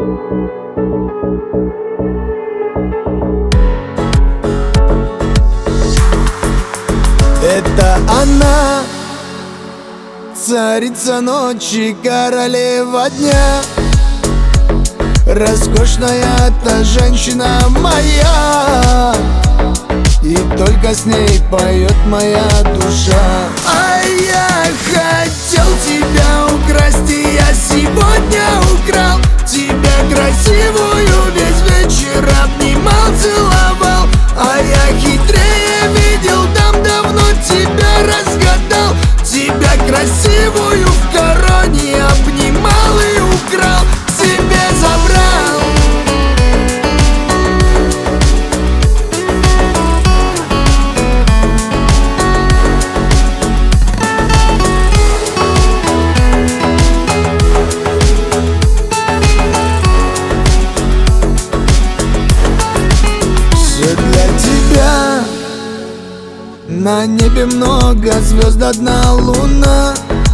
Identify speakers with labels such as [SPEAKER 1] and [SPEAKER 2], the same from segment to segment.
[SPEAKER 1] Это она, царица ночи, королева дня. Роскошная та женщина моя, и только с ней поет моя душа. А я хотел тебя украсть, и я сегодня украл тебя красивую, весь вечер обнимал, целовал. А я хитрее видел, там давно тебя разгадал. Тебя красивую в короне обнимал и украл, к себе забрал. Все для тебя. На небе много звезд, одна луна.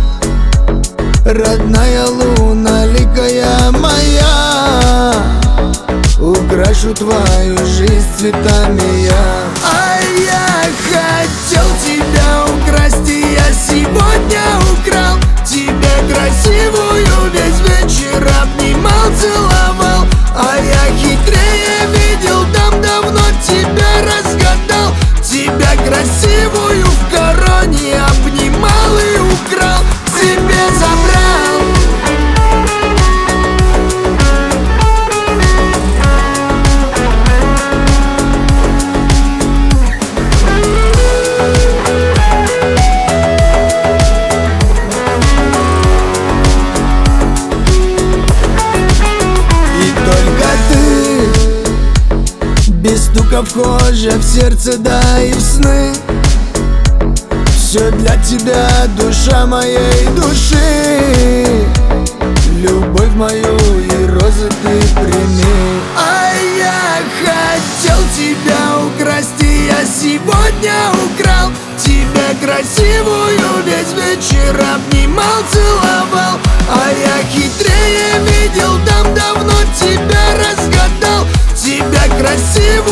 [SPEAKER 1] Родная луна, ликая моя, украшу твою жизнь цветами я. А я хотел тебя украсть, и я сегодня украл тебя красивую, весь вечер обнимал, целовал. А я хитрее видел, там давно тебя разгадал. Тебя красивую в короне обнимал и украл, к себе забрал. И только ты, без стука вхожа в сердце, да и в сны. Все для тебя, душа моей души. Любовь мою и розы ты прими. А я хотел тебя украсть, и я сегодня украл тебя красивую, весь вечер обнимал, целовал. А я хитрее видел, там давно тебя разгадал. Тебя красивую